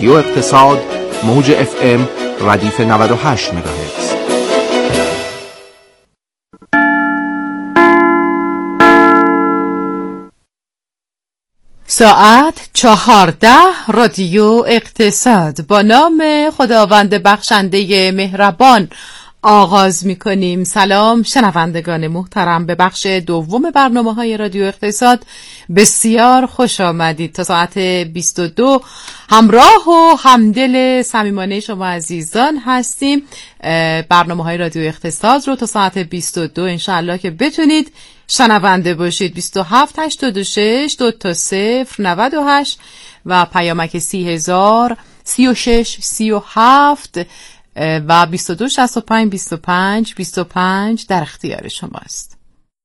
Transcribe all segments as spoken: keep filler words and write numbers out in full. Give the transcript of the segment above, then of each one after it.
رادیو اقتصاد موج اف ام ردیف نود و هشت مگاهرتز. ساعت چهارده. رادیو اقتصاد. با نام خداوند بخشنده مهربان آغاز می کنیم. سلام شنوندگان محترم، به بخش دوم برنامه های رادیو اقتصاد بسیار خوش آمدید. تا ساعت بیست و دو همراه و همدل صمیمانه شما عزیزان هستیم. برنامه های رادیو اقتصاد رو تا ساعت بیست و دو انشاءالله که بتونید شنونده باشید. بیست و هفت هشتاد و شش دو تا صفر نود و هشت و پیامک سی هزار سی و شش سی و هفت و بیست و دو شصت و پنج بیست و پنج بیست و پنج در اختیار شماست.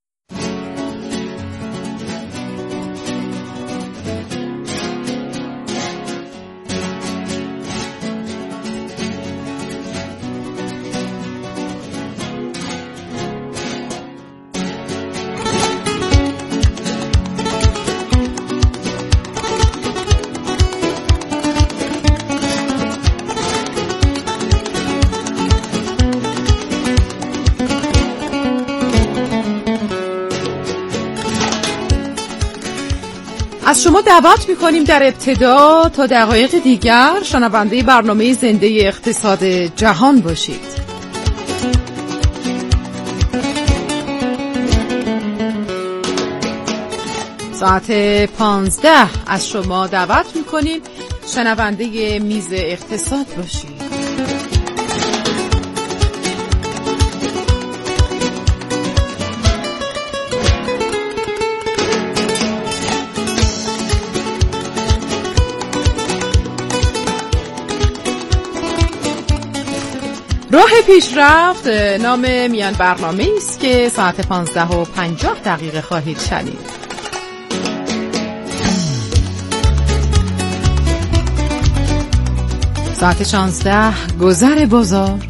از شما دعوت می‌کنیم در ابتدا تا دقایق دیگر شنونده برنامه زنده اقتصاد جهان باشید. ساعت پانزده از شما دعوت می‌کنیم شنونده میز اقتصاد باشید. راه پیشرفت نام میان برنامه است که ساعت پانزده و پنجاه دقیقه خواهید شنید. ساعت شانزده گذر بازار.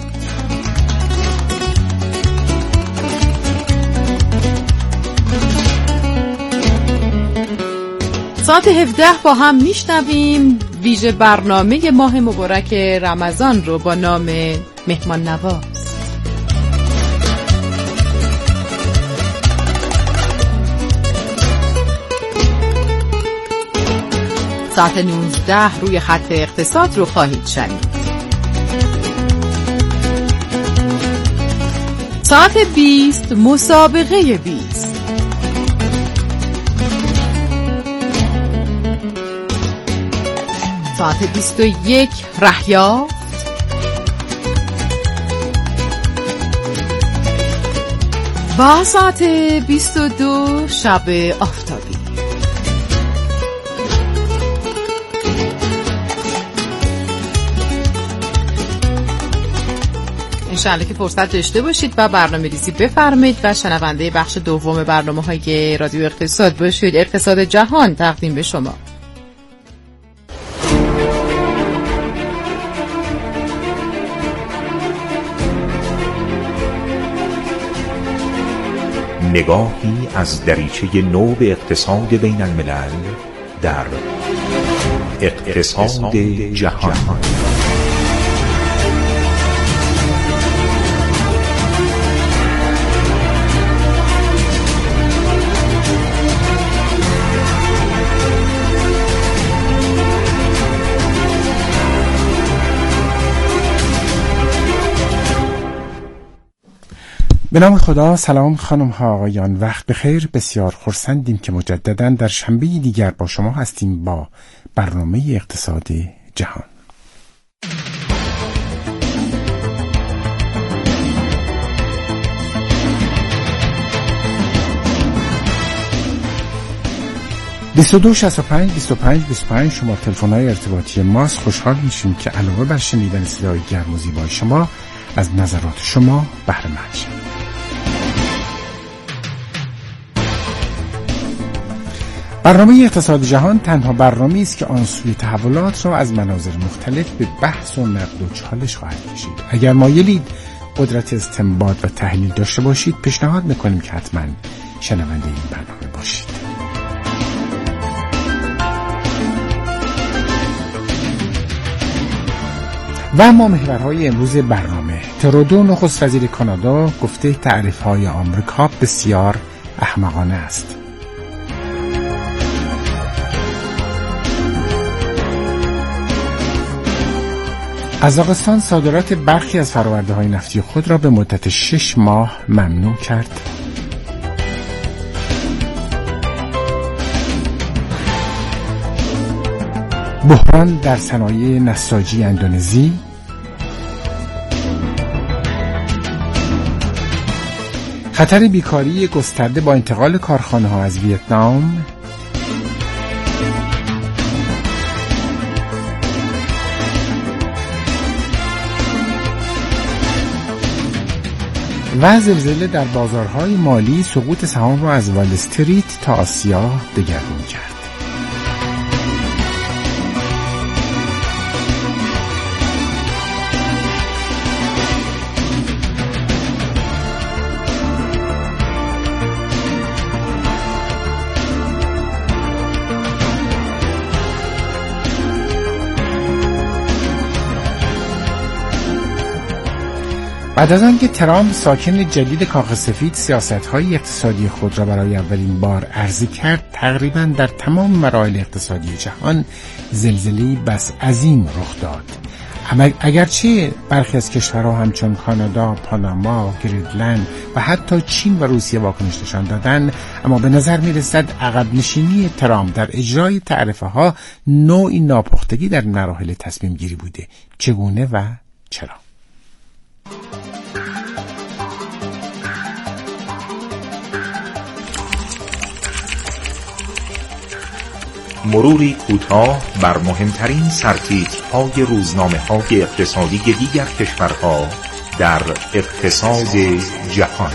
ساعت هفده با هم میشنویم ویژه برنامه ماه مبارک رمضان رو با نام مهمان نواز. ساعت نوزده روی خط اقتصاد رو خواهید شنید. ساعت بیست مسابقه بیست. ساعت بیست و یک رهیافت. با ساعت بیست و دو شب آفتابی. انشاءالله که فرصت داشته باشید و برنامه ریزی بفرمایید و شنونده بخش دوم برنامه های رادیو اقتصاد باشید. اقتصاد جهان تقدیم به شما. نگاهی از دریچه نو به اقتصاد بین الملل در اقتصاد جهان. به نام خدا. سلام خانم ها آقایان، وقت بخیر. بسیار خرسندیم که مجددا در شنبه دیگر با شما هستیم با برنامه اقتصاد جهان. بیست و دو شصت و پنج بیست و پنج بیست و پنج شما تلفن‌های ارتباطی ماست. خوشحال میشیم که علاوه بر شنیدن صدای گرم و زیبای شما از نظرات شما بهره مند شیم. برنامه اقتصاد جهان تنها برنامه‌ای است که آن سوی تحولات را از مناظر مختلف به بحث و نقد و چالش خواهد کشید. اگر مایلید قدرت استنباط و تحلیل داشته باشید، پیشنهاد می‌کنیم که حتما شنونده این برنامه باشید. و اما محورهای امروز برنامه: ترودو نخست وزیر کانادا گفته تعریف‌های آمریکا بسیار احمقانه است. قزاقستان صادرات برخی از فرآورده‌های نفتی خود را به مدت شش ماه ممنوع کرد. بحران در صنایع نساجی اندونزی. خطر بیکاری گسترده با انتقال کارخانه‌ها از ویتنام. و زلزله در بازارهای مالی سقوط سهام را از وال استریت تا آسیا دگرگون کرد. بعد از آنکه ترامپ ساکن جدید کاخ سفید سیاست‌های اقتصادی خود را برای اولین بار عرضه کرد، تقریباً در تمام مراحل اقتصادی جهان زلزله‌ای بس عظیم رخ داد. اما اگرچه برخی از کشورها همچون کانادا، پاناما، گرینلند و حتی چین و روسیه واکنش نشان دادند، اما به نظر می‌رسد عقب نشینی ترامپ در اجرای تعرفه‌ها نوعی ناپختگی در مراحل تصمیم گیری بوده. چگونه و چرا؟ مروری کوتاه بر مهمترین سرتیترهای روزنامه‌های اقتصادی دیگر کشورها در اقتصاد جهان.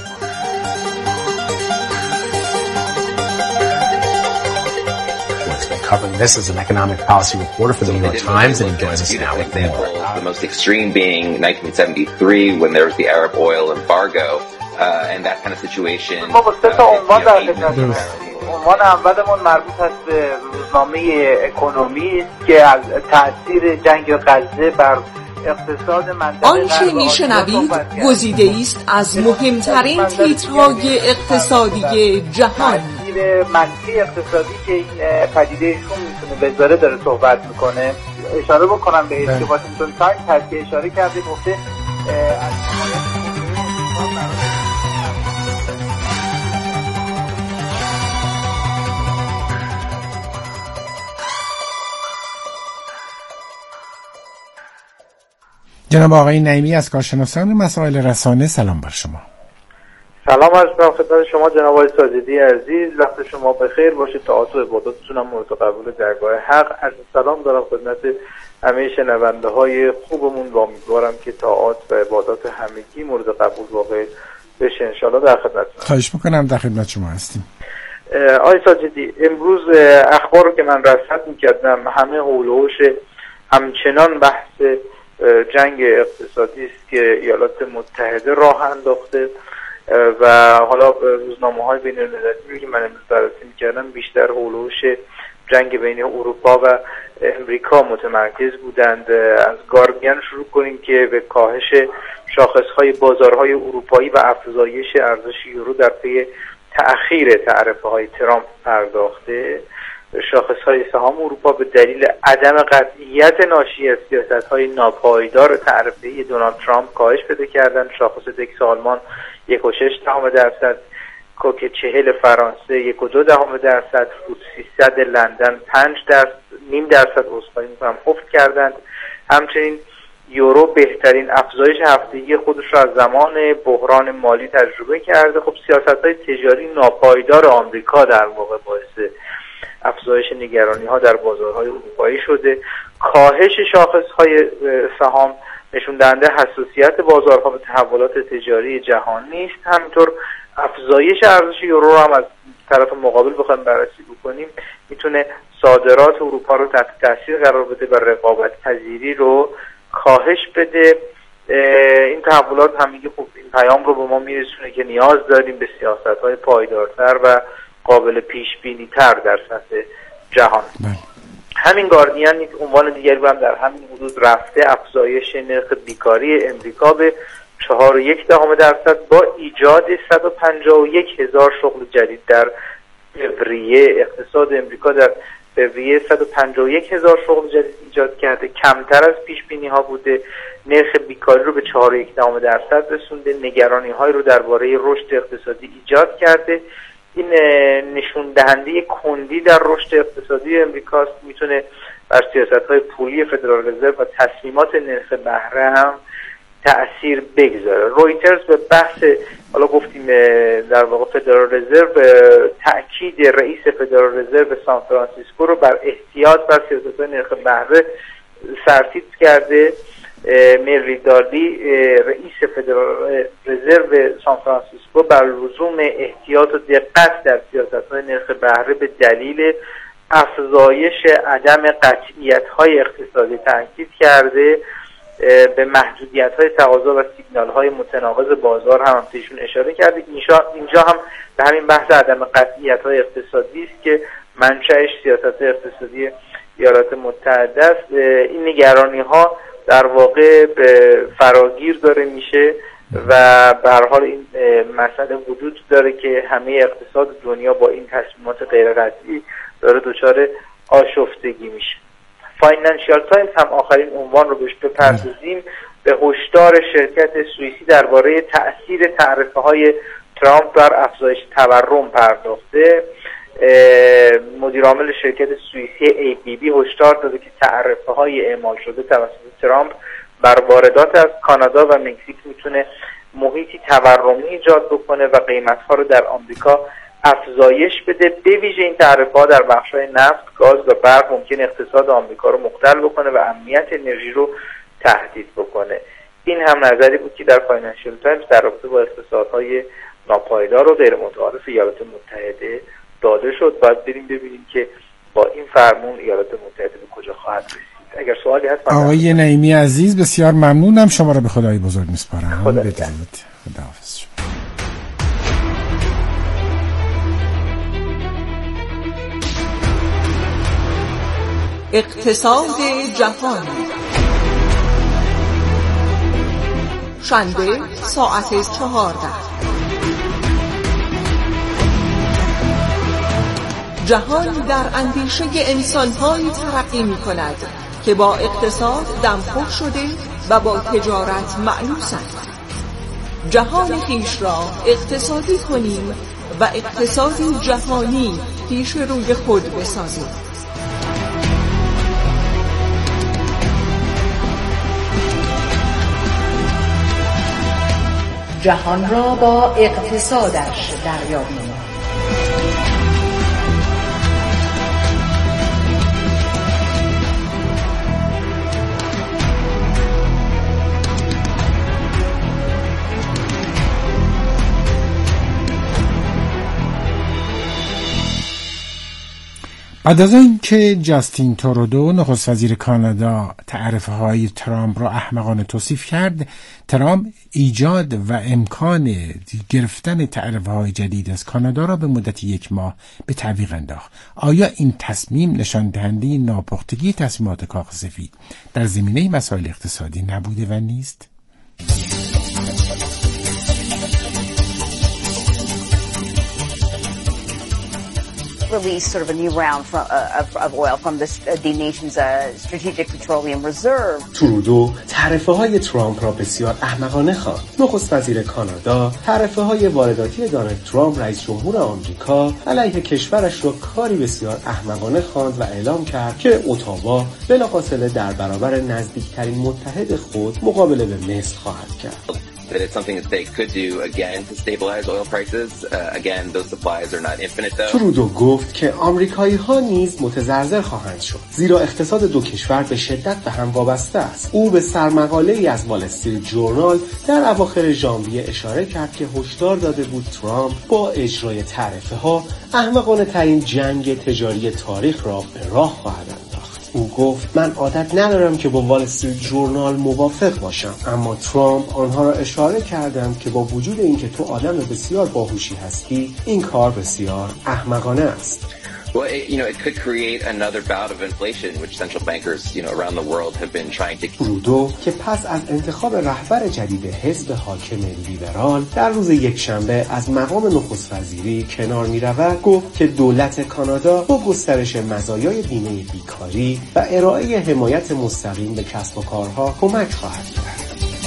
Covering this as an economic policy reporter for the New York Times, and he joins us now with more. The most extreme being nineteen seventy-three when there was the Arab oil embargo, uh, and that kind of situation. عنوان اولمون مربوط هست به روزنامه اکونومی است که از تأثیر جنگ غزه بر اقتصاد منطقه آنچه میشنوید گزیده است از مهمترین تیترهای اقتصادی جهان. تأثیر منفی اقتصادی که این پدیدهشون میتونه بذاره داره صحبت میکنه. اشاره بکنم به اینکه واشنگتن تایمز هست که اشاره کرده گفته از جناب آقای نعیمی از کارشناسان مسائل رسانه، سلام بر شما. سلام عرض می‌کنم خدمت شما جناب آقای ساجدی عزیز، وقت شما بخیر باشه. طاعات و عباداتتون هم مورد قبول درگاه حق. عرض سلام دارم خدمت همه شنونده‌های خوبمون و امیدوارم که طاعات و عبادات همگی مورد قبول واقع بشه ان شاءالله. در خدمتتون. خواهش می‌کنم، در خدمت شما هستیم. آقای ساجدی، امروز اخبار رو که من رصد می‌کردم همه حول و حوش همچنان بحث جنگ اقتصادی است که ایالات متحده راه انداخته و حالا روزنامه‌های بین‌المللی که من امروز بررسی می‌کردم بیشتر حول و حوش جنگ بین اروپا و امریکا متمرکز بودند. از گاردین شروع کنیم که به کاهش شاخص‌های بازارهای اروپایی و افزایش ارزش یورو در پی تأخیر تعرفه‌های ترامپ پرداخته. شاخص‌های سهام اروپا به دلیل عدم قطعیت ناشی از سیاست‌های ناپایدار تعرفه‌ای دونالد ترامپ کاهش پیدا کردند. شاخص دکس آلمان یک و شش دهم درصد، کوک چهل فرانسه یک و دو دهم درصد، فوتسی صد لندن پنج درصد نیم درصد عذرخواهی می‌کنم افت کردند. همچنین یورو بهترین افزایش هفتگی خودش را از زمان بحران مالی تجربه کرده. خب سیاست‌های تجاری ناپایدار آمریکا در واقع باعث افزایش نگرانی‌ها در بازارهای اروپایی شده. کاهش شاخص‌های سهام نشون دهنده حساسیت بازارها به تحولات تجاری جهانی است. همینطور افزایش ارزش یورو رو هم از طرف مقابل بخوایم بررسی بکنیم میتونه صادرات اروپا رو تحت تاثیر قرار بده و رقابت پذیری رو کاهش بده. این تحولات هم میگه خب این پیام رو به ما میرسونه که نیاز داریم به سیاست‌های پایدارتر و قابل پیش بینی تر در سطح جهان. همین گاردین یک عنوان دیگری هم در همین حدود رفته، افزایش نرخ بیکاری امریکا به چهار و یک دهم درصد با ایجاد صد و پنجاه و یک هزار شغل جدید در فوریه. اقتصاد امریکا در فوریه صد و پنجاه و یک هزار شغل جدید ایجاد کرده، کمتر از پیش بینی ها بوده. نرخ بیکاری رو به چهار و یک دهم درصد رسونده، نگرانی های رو درباره رشد اقتصادی ایجاد کرده. این نشون دهنده کندی در رشد اقتصادی امریکاست، میتونه بر سیاست‌های پولی فدرال رزرو و تصمیمات نرخ بهره هم تأثیر بگذاره. رویترز به بحث، حالا گفتیم در واقع فدرال رزرو، تأکید رئیس فدرال رزرو سان فرانسیسکو رو بر احتیاط بر سیاست‌های نرخ بهره سرتیتر کرده. مری دالی رئیس فدرال رزرو سان فرانسیسکو بر لزوم احتیاط و دقت در سیاست‌های نرخ بهره به دلیل افزایش عدم قطعیت‌های اقتصادی تاکید کرده. به محدودیت‌های تقاضا و سیگنال‌های متناقض بازار هم ایشون اشاره کرده. اینجا هم به همین بحث عدم قطعیت‌های اقتصادی است که منشأش سیاست اقتصادی ایالات متحده است. این نگرانی‌ها در واقع به فراگیر داره میشه و به هر حال این مسئله وجود داره که همه اقتصاد دنیا با این تصمیمات غیر قطعی داره دچار آشفتگی میشه. فاینانشیال تایمز هم آخرین عنوان رو بهش بپردازیم، به هشدار شرکت سوئیسی درباره تأثیر تعرفه‌های ترامپ بر افزایش تورم پرداخته. مدیر عامل شرکت سوئیسی ای بی بی هشدار داده که تعرفه‌های اعمال شده توسط ترامپ بر واردات از کانادا و مکزیک میتونه محیطی تورمی ایجاد بکنه و قیمت‌ها رو در آمریکا افزایش بده. به ویژه این تعرفه‌ها در بخش‌های نفت، گاز و برق ممکن اقتصاد آمریکا رو مختل بکنه و امنیت انرژی رو تهدید بکنه. این هم نظری بود که در فاینانشیال تایمز در رابطه با اقتصادهای ناپایدار و غیر متعارف ایالات متحده داده شد. باید بریم ببینیم که با این فرمون ایالات متحده به کجا خواهد رسید. اگر سوالی هست آقای نعیمی عزیز بسیار ممنونم، شما را به خدای بزرگ میسپارم. خدا بدرود. خداحافظ. اقتصاد جهان، شنبه ساعت چهارده. جهان در اندیشه انسان‌هایی ترقی می‌کند که با اقتصاد دمخور شده و با تجارت مأنوسند. جهان خویش را اقتصادی کنیم و اقتصادی جهانی پیش روی خود بسازیم. جهان را با اقتصادش دریابیم. بعد از اینکه جاستین ترودو نخست وزیر کانادا تعرفه‌های ترامپ را احمقانه توصیف کرد، ترامپ ایجاد و امکان گرفتن تعرفه‌های جدید از کانادا را به مدت یک ماه به تعویق انداخت. آیا این تصمیم نشان دهنده ناپختگی تصمیمات کاخ سفید در زمینه مسائل اقتصادی نبوده و نیست؟ release sort of a new round from, uh, of, of oil from the, uh, the nation's uh, strategic petroleum reserve. ترودو تعرفه‌های ترامپ را بسیار احمقانه خواند. نخست وزیر کانادا تعرفه‌های وارداتی دونالد ترامپ رئیس جمهور آمریکا علیه کشورش را کاری بسیار احمقانه خواند و اعلام کرد که اتاوا بلافاصله در برابر نزدیکترین متحد خود مقابله به مصر خواهد کرد. That it's something that they could do again to stabilize oil prices. Uh, again, those supplies are not infinite though. ترودو گفت که آمریکایی‌ها نیز متضرر خواهند شد، زیرا اقتصاد دو کشور به شدت به هم وابسته است. او به سرمقاله‌ای از وال استریت جورنال در اواخر ژانویه اشاره کرد که هشدار داده بود ترامپ با اجرای تعرفه‌ها احمقانه ترین جنگ تجاری تاریخ را به راه خواهد انداخت. او گفت من عادت ندارم که با وال استریت جورنال موافق باشم، اما ترامپ آنها را اشاره کردند که با وجود اینکه تو آدم بسیار باهوشی هستی، این کار بسیار احمقانه است. Well, it, you know, it could create another bout of inflation, which central bankers, you know, around the world have been trying to. رودو که پس از انتخاب رهبر جدید حزب حاکم لیبرال در روز یکشنبه از مقام نخست وزیری کنار می رود، گفت که دولت کانادا با گسترش مزایای بیمه بیکاری و ارائه حمایت مستقیم به کسب و کارها کمک خواهد کرد.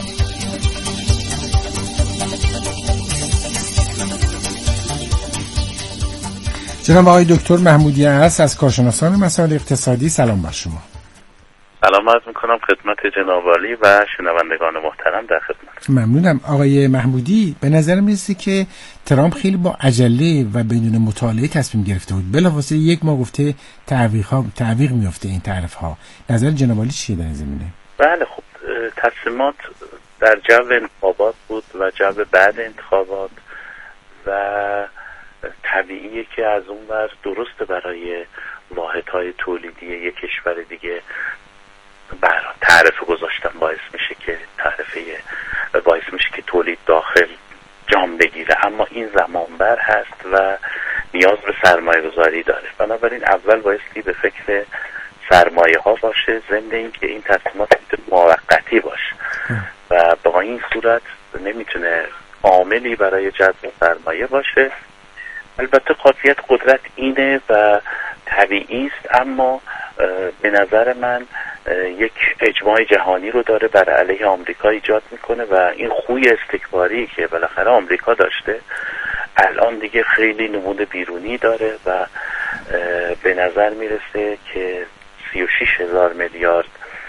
جناب آقای دکتر محمودی هست از کارشناسان مسائل اقتصادی. سلام بر شما. سلام عرض میکنم خدمت جناب عالی و شنوندگان محترم در خدمت. ممنونم. آقای محمودی، به نظر میرسه که ترامپ خیلی با عجله و بدون مطالعه تصمیم گرفته بود. بلافاصله یک ماه گفته تعویق ها تعویق میفته این تعرف ها. نظر جناب عالی چیه در این زمینه؟ بله، خب تصمیمات در جو انتخابات بود و جو بعد انتخابات و طبیعیه که از اون ور درسته برای واحدهای تولیدی یک کشور دیگه برای تعرفه گذاشتن باعث میشه که تعرفه باعث میشه که تولید داخل جام بگیره، اما این زمانبر هست و نیاز به سرمایه گذاری داره. بنابراین اول بایستی به فکر سرمایه ها باشه، ضمن این که این تصمیمات میتونه موقتی باشه و با این صورت نمیتونه عاملی برای جذب سرمایه باشه. البته قاطعیت قدرت اینه و طبیعی است، اما به نظر من یک اجماع جهانی رو داره بر علیه آمریکا ایجاد میکنه و این خوی استکباری که بالاخره آمریکا داشته الان دیگه خیلی نمود بیرونی داره و به نظر میرسه که سی و شش هزار میلیارد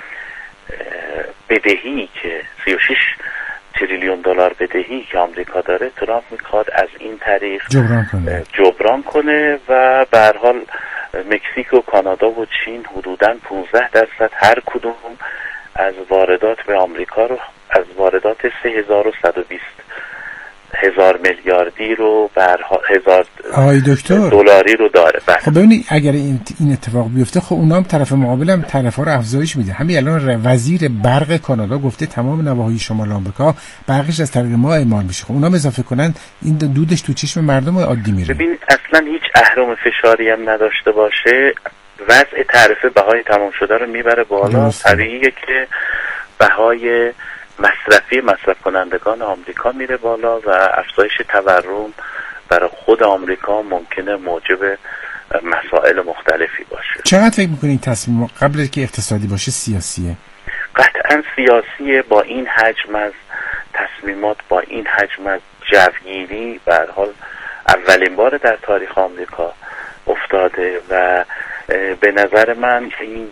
بدهی که سی و شش تریلیون دلار بدهی که آمریکا داره، ترامپ میخواد از این طریق جبران کنه جبران کنه و به هر حال مکزیک و کانادا و چین حدوداً پانزده درصد هر کدوم از واردات به آمریکا رو از واردات سه هزار و صد و بیست هزار میلیاردی رو بر هزار دلاری رو داره. خب ببینید اگر این این اتفاق بیفته، خب اونا هم طرف مقابل هم طرفا رو افزایش میده. همین الان وزیر برق کانادا گفته تمام نواحی شمال آمریکا برقش از طریق ما اعمال میشه. خب اونا اضافه کنن این دودش تو چشم مردم عادی میره. ببینید اصلا هیچ اهرم فشاری هم نداشته باشه، وضع تعرفه بهای تمام شده رو میبره بالا. طبیعیه که بهای مصرفی مصرف کنندگان آمریکا میره بالا و افزایش تورم برای خود آمریکا ممکنه موجب مسائل مختلفی باشه. چقدر فکر میکنید تصمیم قبل از که اقتصادی باشه سیاسیه؟ قطعا سیاسیه. با این حجم از تصمیمات، با این حجم از جوگیری به هر حال اولین بار در تاریخ آمریکا افتاده و به نظر من این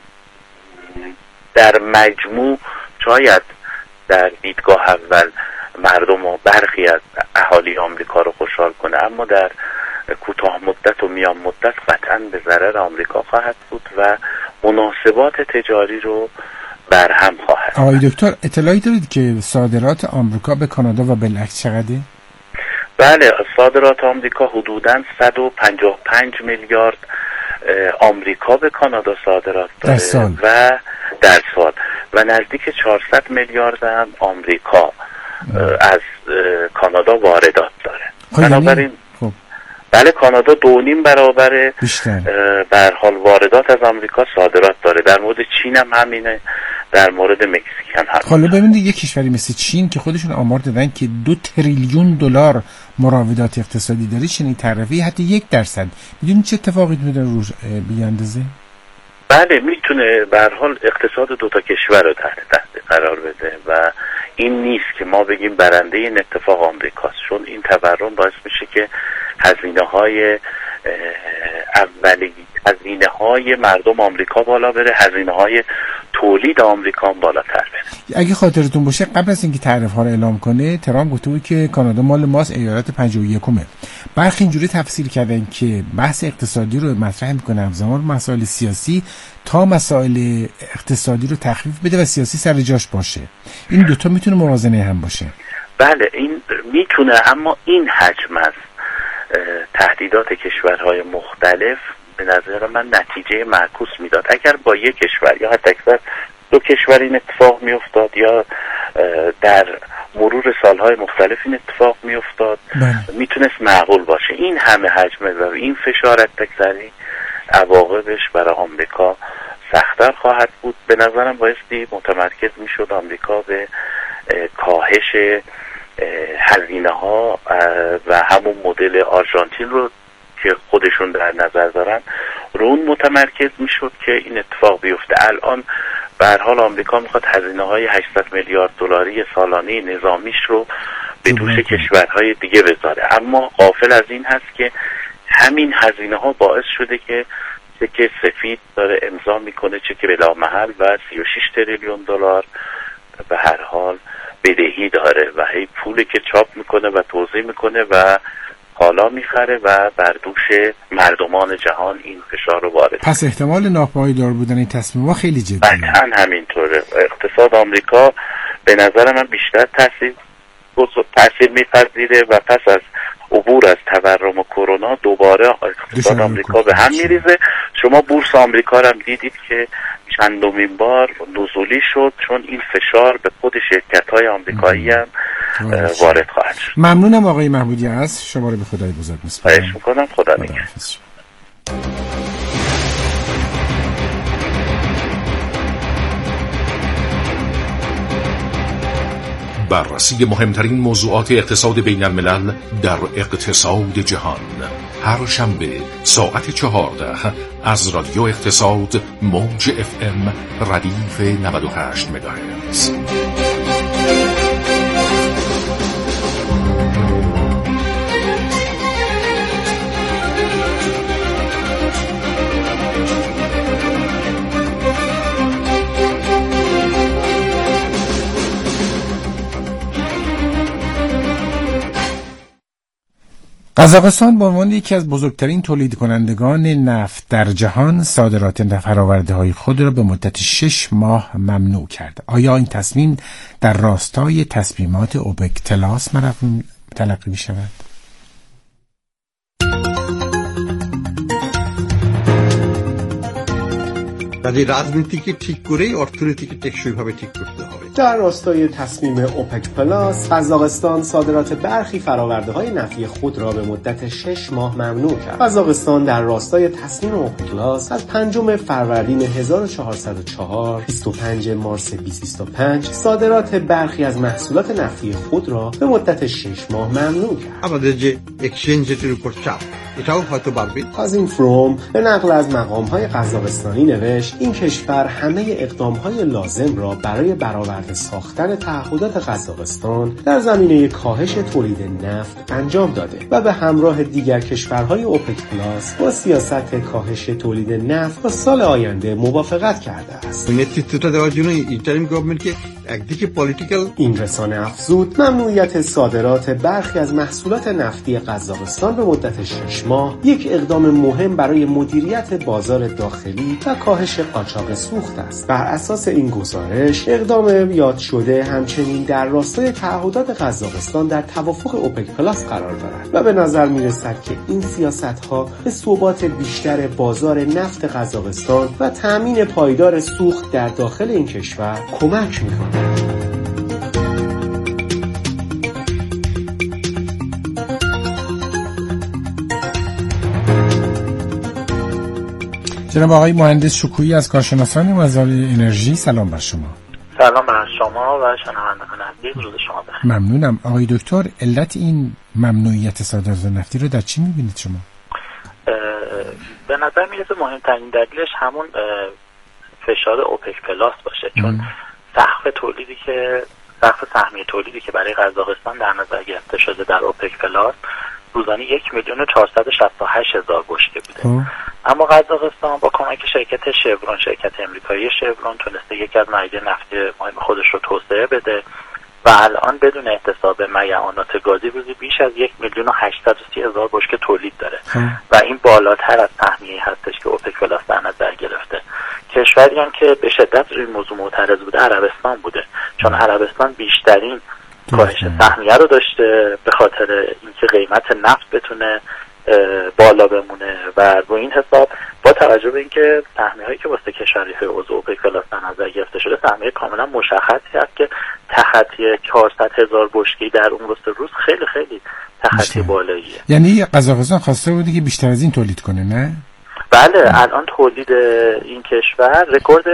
در مجموع شاید در دیدگاه اول مردم و برخی از اهالی آمریکا رو خوشحال کنه، اما در کوتاه مدت و میان مدت قطعا به ضرر آمریکا خواهد بود و مناسبات تجاری رو برهم خواهد. آقای دکتر اطلاعی دارید که صادرات آمریکا به کانادا و بالعکس چقدره؟ بله، صادرات آمریکا حدوداً صد و پنجاه و پنج میلیارد آمریکا به کانادا صادرات داره در سال. و در سال و نزدیک چهارصد میلیارد هم آمریکا از کانادا واردات داره. بنابراین خب. بله، کانادا دو نیم برابر بیشتر به هر حال واردات از آمریکا صادرات داره. در مورد چین هم همینه، در مورد مکزیک هم همینه. حالا ببینید یک کشوری مثل چین که خودشون آمار دادن که دو تریلیون دلار مراودات اقتصادی داره، چنین تعرفه‌ای حتی یک درصد، میدونید چه اتفاقی میتونه روش بیاندازه؟ بله، میتونه به هر حال اقتصاد دو تا کشور رو تحت تاثیر قرار بده و این نیست که ما بگیم برنده این اتفاق آمریکاست، چون این تورم باعث میشه که هزینه های اولی هزینه های مردم آمریکا بالا بره، هزینه های تولید آمریکا هم بالاتر بره. اگه خاطرتون باشه قبل از اینکه تعرفه ها رو اعلام کنه، ترامپ گفته بود که کانادا مال ماست، ایالت پنجاه و یکمه. برخی اینجوری تفسیر کردن که بحث اقتصادی رو مطرح میکنه همزمان مسائل سیاسی تا مسائل اقتصادی رو تخفیف بده و سیاسی سر جاش باشه. این دوتا میتونه موازنه هم باشه. بله، این میتونه، اما این حجم از تهدیدات کشورهای مختلف به نظر من نتیجه معکوس میداد. اگر با یک کشور یا حتی اکثر دو کشور این اتفاق میافتاد یا در مرور سالهای مختلف این اتفاق میافتاد، میتونست معقول باشه. این همه حجم و این فشار تکثری عواقبش برای آمریکا سخت‌تر خواهد بود. به نظرم بایستی متمرکز میشد آمریکا به کاهش هزینه ها و همون مدل آرژانتین رو که خودشون در نظر دارن رو اون متمرکز میشد که این اتفاق بیفته. الان به هر حال آمریکا میخواد هزینه های هشتصد میلیارد دلاری سالانه نظامیش رو به دوش کشورهای دیگه بذاره، اما غافل از این هست که همین هزینه ها باعث شده که چه که سفید داره امضا میکنه چه که بلامحل و سی و شش تریلیون دلار به هر حال بدهی داره و هی پولی که چاپ میکنه و توزیع میکنه و حالا میخره و بر دوش مردمان جهان این فشار رو وارد. پس احتمال ناپایدار بودن این تصمیم ها خیلی جدیه. قطعاً همینطوره. اقتصاد آمریکا به نظر من بیشتر تاثیر تاثیر میپذیره و پس از عبور از تورم و کرونا دوباره اقتصاد آمریکا به هم میریزه. شما بورس آمریکا رو هم دیدید که چندمین بار نزولی شد چون این فشار به خود شرکت‌های آمریکایی هم وارد خواهد شد. ممنونم آقای محمودی از شما رو به خدای بزرگ میسپارم. خواهش میکنم. خدا نگهدار. بررسی مهمترین موضوعات اقتصاد بین الملل در اقتصاد جهان هر شنبه ساعت چهارده از رادیو اقتصاد موج اف ام ردیف نود و هشت مگاهرتز. قزاقستان به عنوان یکی از بزرگترین تولید کنندگان نفت در جهان صادرات فرآورده‌های خود را به مدت شش ماه ممنوع کرد. آیا این تصمیم در راستای تصمیمات اوپک پلاس تلقی می شود؟ কাজে রাজনীতিকে ঠিক করে অর্থনীতিকে টেকসইভাবে ঠিক করতে হবে. در راستای تصمیم اوپک پلاس، قزاقستان صادرات برخی فرآورده‌های نفتی خود را به مدت شش ماه ممنوع کرد. قزاقستان در راستای تصمیم اوپک پلاس از پنجم فروردین هزار و چهارصد و چهار، بیست و پنجم مارس بیست بیست و پنج صادرات برخی از محصولات نفتی خود را به مدت شش ماه ممنوع کرد. আমাদের যে এক্সচেঞ্জ রেটের উপর চাপ এটাও হয়তো বাড়বে. کازیم فروم به نقل از مقام‌های قزاقستانی نوشت این کشور همه اقدام‌های لازم را برای برآورده ساختن تعهدات قزاقستان در زمینه کاهش تولید نفت انجام داده و به همراه دیگر کشورهای اوپک پلاس با سیاست کاهش تولید نفت تا سال آینده موافقت کرده است. নেতৃত্বটা দেওয়ার জন্য ইন্টারিম গভর্নমেন্টকে একদিকে পলিটিক্যাল این رسانه افزود ممنوعیت صادرات برخی از محصولات نفتی قزاقستان به مدت شش ماه یک اقدام مهم برای مدیریت بازار داخلی و کاهش قاچاق سوخت است. بر اساس این گزارش اقدام یاد شده همچنین در راستای تعهدات قزاقستان در توافق اوپک پلاس قرار دارد و به نظر می‌رسد که این سیاست‌ها به ثبات بیشتر بازار نفت قزاقستان و تأمین پایدار سوخت در داخل این کشور کمک می‌کند. جناب آقای مهندس شکویی از کارشناسان وزارت انرژی، سلام بر شما. سلام بر شما و شنوندگان عزیز، روز شما بخیر. ممنونم. آقای دکتر، علت این ممنوعیت صادرات نفتی رو در چی می‌بینید شما؟ به نظر میرسه مهمترین دلیلش همون فشار اوپک پلاس باشه، چون سقف تولیدی که سقف سهمیه تولیدی که برای قزاقستان در نظر گرفته شده در اوپک پلاس روزانه یک میلیون و چهارصد و شصت و هشت هزار بشکه بوده. اما قزاقستان با کمک شرکت شورون، شرکت امریکایی شورون، تونسته یکی از منابع نفتی مهم خودش رو توسعه بده و الان بدون احتساب میعانات گازی روزی بیش از یک میلیون و هشتصد و سی هزار بشکه تولید داره و این بالاتر از سهمیه‌ای هستش که اوپک پلاس در نظر گرفته. کشوری هم که به شدت روی موضوع معترض بوده عربستان بوده، چون عربستان بیشترین کاهش سهمیه رو داشته به خاطر اینکه قیمت نفت بتونه بالا بمونه و با این حساب با توجه به اینکه سهمیه‌هایی که واسه کشورهای عضو اوپک پلاس در نظر گرفته شده سهمیه کاملا مشخصی هست که تخطی چهارصد هزار بشکه در اون وسط روز خیلی خیلی تخطی بالاییه. یعنی قزاقستان خواسته بوده که بیشتر از این تولید کنه، نه؟ بله الان تولید این کشور رکورد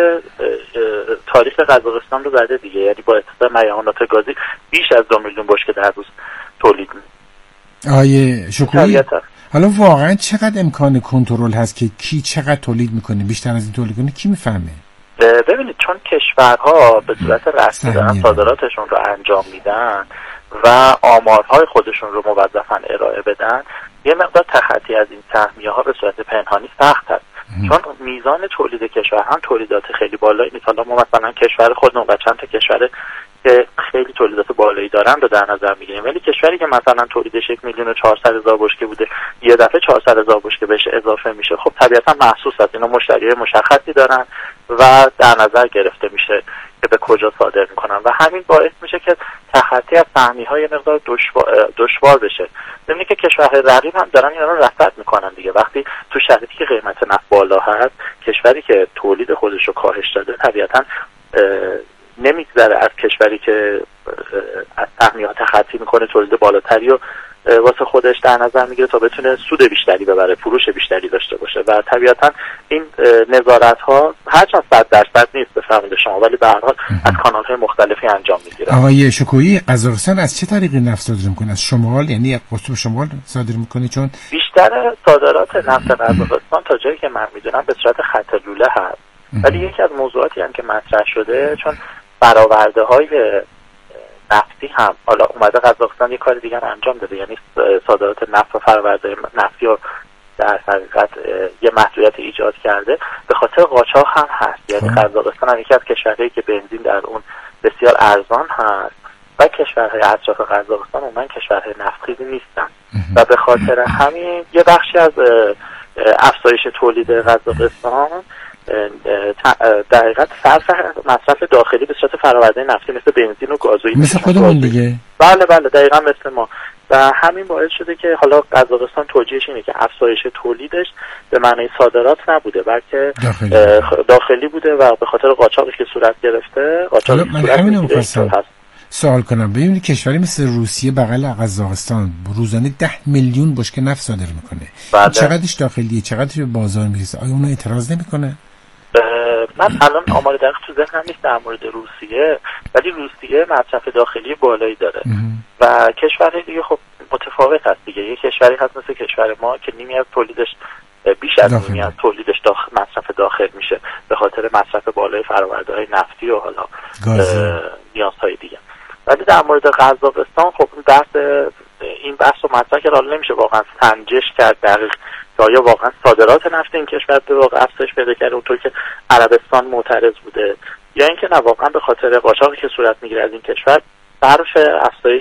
تاریخ قزاقستان رو زده دیگه، یعنی با استفاده میعانات گازی بیش از دو میلیون بشکه در روز تولید می‌کنه. آیه شکویی حالا واقعا چقدر امکان کنترل هست که کی چقدر تولید میکنه؟ بیشتر از این تولید کنه کی میفهمه؟ ببینید چون کشورها به صورت رسمی دارن صادراتشون رو انجام میدن و آمارهای خودشون رو موظفن ارائه بدن، یه مقدار تخطی از این سهمیه ها به صورت پنهانی سخت هست. چون میزان تولید کشور هم تولیدات خیلی بالایی نیست. حالا ما مثلا کشور خودمون و چند تا کشور که خیلی تولیدات بالایی دارن رو در نظر میگیریم، ولی کشوری که مثلا تولیدش یک میلیون و چهارصد هزار بشکه بوده یه دفعه چهارصد هزار بشکه بهش اضافه میشه، خب طبیعتا محسوس است. اینا مشتریای مشخصی دارن و در نظر گرفته میشه که به کجا صادر میکنن و همین باعث میشه که تخطی از سهمیه‌های مقدار دشوار, دشوار بشه. ببینید که کشورهای رقیب هم دارن اینا رو رصد میکنن دیگه. وقتی تو شرایطی که قیمت نفت بالا هست، کشوری که تولید خودش رو کاهش داده طبیعتا نمیگذره از کشوری که از سهمیه‌ها تخطی میکنه تولید بالاتری و واسه خودش در نظر میگیره تا بتونه سود بیشتری ببره، فروش بیشتری داشته باشه و طبیعتا این نظارت ها هرچند صد درصد نیست بفرمایید شما، ولی به هر حال از کانال های مختلفی انجام میگیره. آقای شکویی قزاقستان از چه طریقی نفت صادر میکنه؟ از شمال، یعنی قطب شمال صادر میکنه؟ چون بیشتر صادرات نفت قزاقستان تا جایی که من میدونم به صورت خط لوله هست، ولی یکی از موضوعاتی هم که مطرح شده چون برآورده های نفتی هم حالا اومده قزاقستان یه کار دیگر انجام داده، یعنی صادرات نفت و فرآورده نفتی رو در حقیقت یه محدودیت ایجاد کرده به خاطر قاچاق هم هست. یعنی قزاقستان هم یکی از کشورهایی که بنزین در اون بسیار ارزان هست و کشورهای اطراف قزاقستان عموما کشورهای نفتخیزی نیستن و به خاطر همین یه بخشی از افزایش تولید قزاقستان در حقیقت صرف مصرف داخلی به صورت فرآورده نفتی مثل بنزین و گازوئیل مثل خودمون دیگه. بله بله دقیقاً مثل ما و همین باعث شده که حالا قزاقستان توجیهش اینه که افزایش تولیدش به معنی صادرات نبوده بلکه داخلی, داخلی بوده و به خاطر قاچاقی که صورت گرفته قاچاقی من همینو می‌خواستم سوال کنم. ببینید کشوری مثل روسیه بغل قزاقستان روزانه ده میلیون بشکه نفت صادر میکنه. بله. چقدرش داخلیه چقدرش به بازار میرسه؟ آیا اونها اعتراض نمیکنه؟ من الان آمار دقیق تو ذهنم نیست در مورد روسیه، ولی روسیه مصرف داخلی بالایی داره ام. و کشورهای دیگه خب متفاوت هست دیگه. یه کشوری هست مثل کشور ما که نیمی از تولیدش بیش از نیمی از تولیدش داخل مصرف داخل میشه به خاطر مصرف بالای فرآورده‌های نفتی و حالا نیازهای دیگه. ولی در مورد قزاقستان خب بحث این بحث رو مطرح کرد، حالا نمیشه واقعا سنجش کرد دقیق که آیا واقعا صادرات نفت این کشور به واقع افزایش پیدا کرده اونطور که عربستان معترض بوده یا اینکه نه واقعا به خاطر قاچاقی که صورت میگیره از این کشور صرف افزایش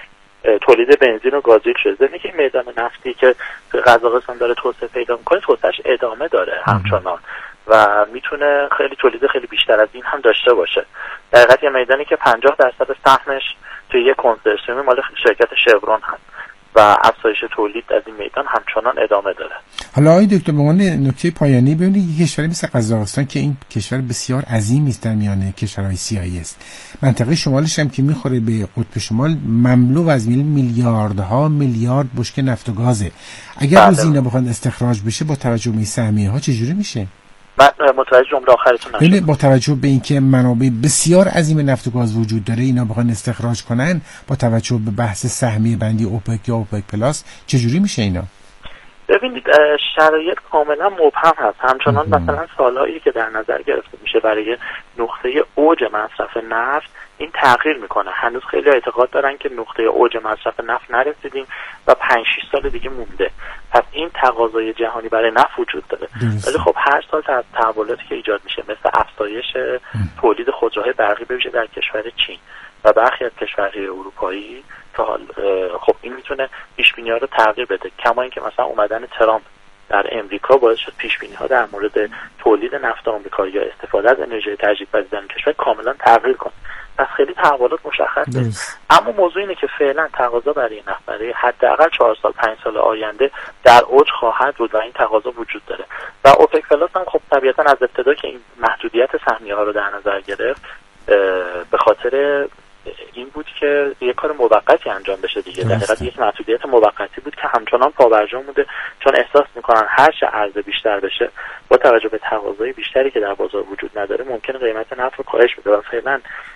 تولید بنزین و گازوئیل شده. زمینی که میدان نفتی که قزاقستان داره توسعه پیدا میکنه توسعهش ادامه داره همچنان و میتونه خیلی تولید خیلی بیشتر از این هم داشته باشه. در حقیقت یه میدانی که پنجاه درصد سهمش توی یک کنسورسیوم مال شرکت شورون هست و افزایش تولید از این میدان همچنان ادامه داره. حالا آقای دکتر به عنوان نکته پایانی ببینید یک کشوری مثل قزاقستان که این کشور بسیار عظیمی است در میان کشورهای سیاهی است، منطقه شمالش هم که میخوره به قطب شمال مملو از میلیاردها میلیارد بشکه نفت و گازه. اگر روزی اینا بخواد استخراج بشه با توجه به سهمیه ها چجوری میشه؟ من متوجه جمله آخرتون نشدم. ببینید با توجه به اینکه منابع بسیار عظیم نفت و گاز وجود داره اینا بخوان استخراج کنن با توجه به بحث سهمیه بندی اوپک یا اوپک پلاس چجوری میشه اینا؟ ببینید شرایط کاملا مبهم هست. همچنان مثلا سالهایی که در نظر گرفته میشه برای نقطه اوج مصرف نفت این تغییر میکنه. هنوز خیلی اعتقاد دارن که نقطه اوج مصرف نفت نرسیدیم و پنج شش سال دیگه مونده. پس این تقاضای جهانی برای نفت وجود داره. ولی خب هر سال تحولاتی که ایجاد میشه مثل افزایش تولید خودروهای برقی بشه در کشور چین و برخی از کشورهای اروپایی که حال خب این میتونه پیش بینی‌ها رو تغییر بده. کما اینکه مثلا اومدن ترامپ در امریکا باعث شد پیش بینی‌ها در مورد تولید نفت آمریکا یا استفاده از انرژی تجدیدپذیر کشور کاملا تغییر کنه. پس خیلی تحولات مشخص نیست. اما موضوع اینه که فعلا تقاضا برای نفت برای حداقل چهار سال پنج سال آینده در اوج خواهد بود و این تقاضا وجود داره و اوپک پلاس هم خب طبیعتا از ابتدا که این محدودیت سهمیه ها رو در نظر گرفت به خاطر این بود که یک کار موقتی انجام بشه دیگه. در حقیقت یک محدودیت موقتی بود که همچنان پابرجا بوده، چون احساس میکنن هر چه عرضه بیشتر بشه با توجه به تقاضای بیشتری که در بازار وجود نداره ممکنه قیمت نفت رو کاهش بده و فعلا